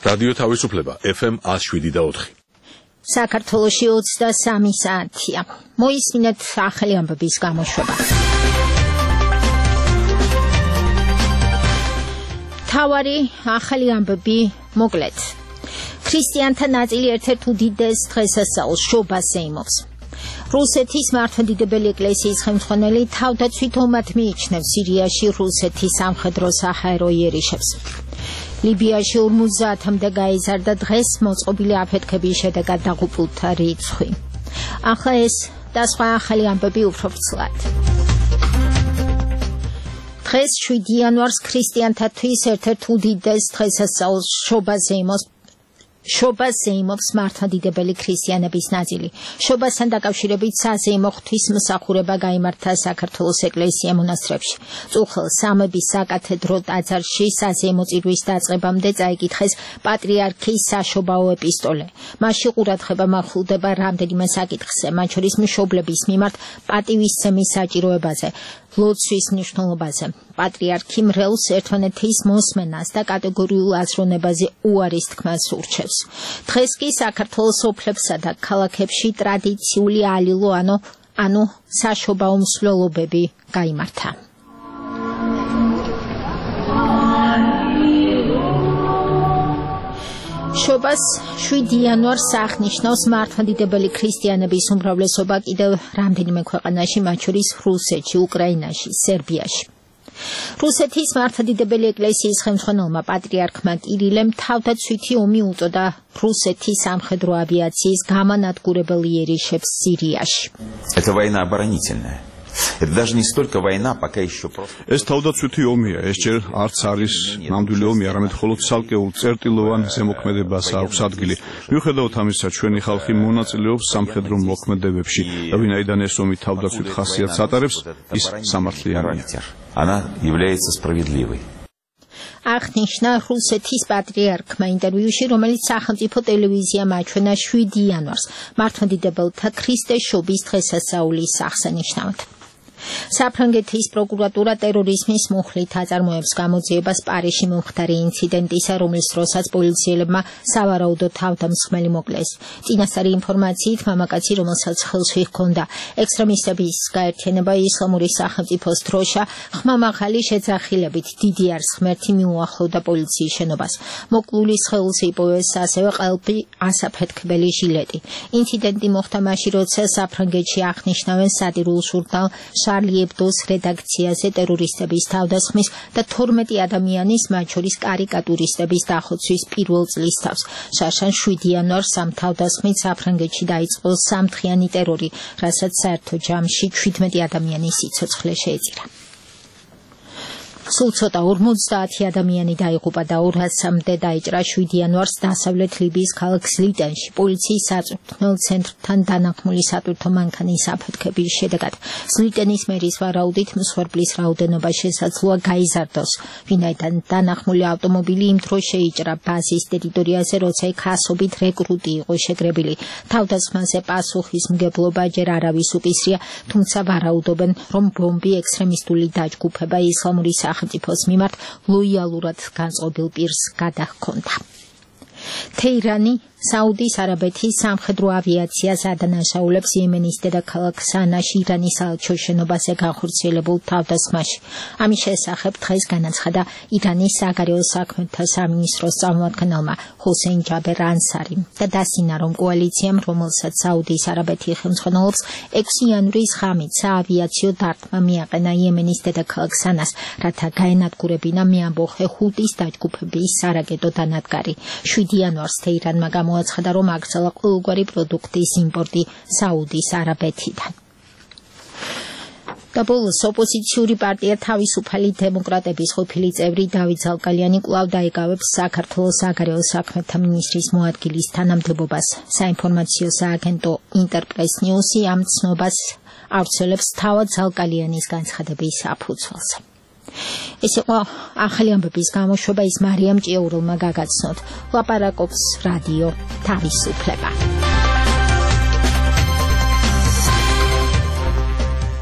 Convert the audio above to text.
რადიო თავისუფლება FM 107.4. საქართველოში 23 საათია. მოისმინეთ ახალი ამბების გამოშვება. თავარი ახალი ამბები მოკლედ. ქრისტიანთა ნაწილი ერთ-ერთ უდიდეს დღესასწაულს შობას ეიმობს. რუსეთის მართლმადიდებელი ეკლესიის ხელმძღვანელი თავდაცვით ომად მიიჩნევს სირიაში რუსეთის სამხედრო საჰაერო იერიშებს. ლიბიაში 50-მდე გაიზარდა დღეს მოწყობილი აფეთქების შედეგად დაღუპულთა რიცხვი. ახლა ეს და სხვა ახალი ამბები უფრო ვრცლად. დღეს 7 იანვარს ქრისტიანთათვის ერთ-ერთ უდიდეს დღესასწაულს შობას ეიმობს მართლმადიდებელი ქრისტიანების ნაწილი. შობასთან დაკავშირებით საზეიმო ღვთისმსახურება გაიმართა საქართველოს ეკლესია მონასტრებში. წუხელ სამების საკათედრო ტაძარში საზეიმო წირვის დაწყებამდე წაიკითხეს პატრიარქის საშობაო ეპისტოლე. მასში ყურადღება მახვილდება რამდენიმე საკითხზე, მათ შორის მშობლების მიმართ პატივისცემის საჭიროებაზე, ლოცვის მნიშვნელობაზე, პატრიარქი მრევლს ერთმანეთის მოსმენას და კატეგორიულ აზროვნებაზე უარის თქმას ურჩევს. დღეს კი საქართველოს ოფლებსა და ქალაქებში ტრადიციული ალილო ანუ საშობაო მსვლელობები გაიმართა. შობას 7 იანვარს აღნიშნავს მართლმადიდებელი ქრისტიანების უმრავლესობა კიდევ რამდენიმე ქვეყანაში, მათ შორის რუსეთში, უკრაინაში, სერბიაში. რუსეთის მართლმადიდებელი ეკლესიის ხელმძღვანელმა პატრიარქმა კირილემ თავდაცვითი ომი უწოდა რუსეთის სამხედრო ავიაციის გამანადგურებელ იერიშებს სირიაში. Это война оборонительная. Это даже не столько война, пока еще просто. ეს თავდაცვითი ომია, ეს ჯერ არც არის ნამდვილი ომი, არამედ მხოლოდ ცალკეულ წერტილოვან ზემოქმედებას აქვს ადგილი. მიუხედავად ამისა, ჩვენი ხალხი მონაწილეობს სამხედრო მოქმედებებში, და ვინაიდან ეს ომი თავდაცვით ხასიათს ატარებს, ის სამართლიანია. Она является справедливой. აღნიშნა რუსეთის პატრიარქმა ინტერვიუში, რომელიც სახელმწიფო ტელევიზიამ აჩვენა 7 იანვარს, მართლმადიდებელთა ქრისტეს შობის დღესასწაულის აღსანიშნავად. საფრანგეთის პროკურატურა ტერორიზმის მუხლით აწარმოებს გამოძიებას პარიზში მომხდარი ინციდენტისა, რომლის დროსაც პოლიციელებმა სავარაუდო თავდამსხმელი მოკლეს. წინასწარი ინფორმაციით, მამაკაცი, რომელსაც ხელში ჰქონდა ექსტრემისტების გაერთიანება ისლამური სახელმწიფოს დროშა, ხმამაღალი შეძახილებით დიდი არს ღმერთი მიუახლოვდა პოლიციის შენობას. მოკლული სხეულს იპოვეს ასევე ყელფი ასაფეთქებელი ჟილეტი. ინციდენტი მოხდა მაშინ, როცა საფრანგეთში აღნიშნავენ სატირულ ჟურნალ შარლი ებდოს რედაქციაზე ტერორისტების თავდასხმის და 12 ადამიანის, მათ შორის კარიკატურისტების დახოცვის პირველ წლის თავს. შარშან 7 იანვარს ამ თავდასხმით საფრანგეთში დაიწყო სამთხიანი ტერორი, რასაც საერთო ჯამში 17 ადამიანის სიცოცხლე შეეწირა. სულ ცოტა 50 ადამიანი დაიღუპა და 200-მდე დაიჭრა 7 იანვარს დასავლეთ ლიბიის ქალაქ სლიტენში პოლიციის საწვრთნელ ცენტრთან დანახმული სატვირთო მანქანის აფეთქების შედეგად. სლიტენის მერის ვარაუდით მსხვერპლის რაოდენობა შესაძლოა გაიზარდოს, ვინაიდან დანახმული ავტომობილი იმ დროს შეიჭრა ბაზის ტერიტორიაზე, როცა იქ ასობით რეკრუტი იყო შეკრებილი. თავდასხმაზე პასუხისმგებლობა ჯერ არავის უკისრია, თუმცა ვარაუდობენ, რომ ბომბი ექსტრემისტული დაჯგუფება ისლამური სახელმწიფოს მიმართ ლოიალურად განწყობილ პირს გადაჰქონდა. თეირანი საუდის არაბეთის სამხედრო ავიაციას ადანაშაულებს იემენის დედაქალაქ სანაში ირანის საელჩოს შენობაზე განხორციელებულ თავდასხმაში. ამის შესახებ დღეს განაცხადა ირანის საგარეო საქმეთა სამინისტროს წარმომადგენელმა ჰუსეინ ჯაბერ ანსარიმ და დასინა, რომ კოალიციამ, რომელსაც საუდის არაბეთი ხელმძღვანელობს, 6 იანვრის ღამით საავიაციო დარტყმა მიაყენა იემენის დედაქალაქ სანას, რათა გაენადგურებინა მეამბოხე ჰუტის დაჯგუფების სარაკეტო დანადგარი. 7 იანვარს თეირანმა მოაცხადა, რომ აკრძალა ყოველგვარი პროდუქტის იმპორტი საუდის არაბეთიდან. და ბოლოს ოპოზიციური პარტია თავისუფალი დემოკრატების ყოფილი წევრი დავით ზალკალიანი კვლავ დაიკავებს საქართველოს საგარეო საქმეთა მინისტრის მოადგილის თანამდებობას. საინფორმაციო სააგენტო ინტერპრეს ნიუსი ამ ცნობას ავრცელებს თავად ზალკალიანის განცხადების საფუძველზე. ეს იყო ახალი ამბების გამოშვება, ის მარიამ ჭიაურელმა გაგაცნოთ. ლაპარაკობს რადიო თავისუფლება.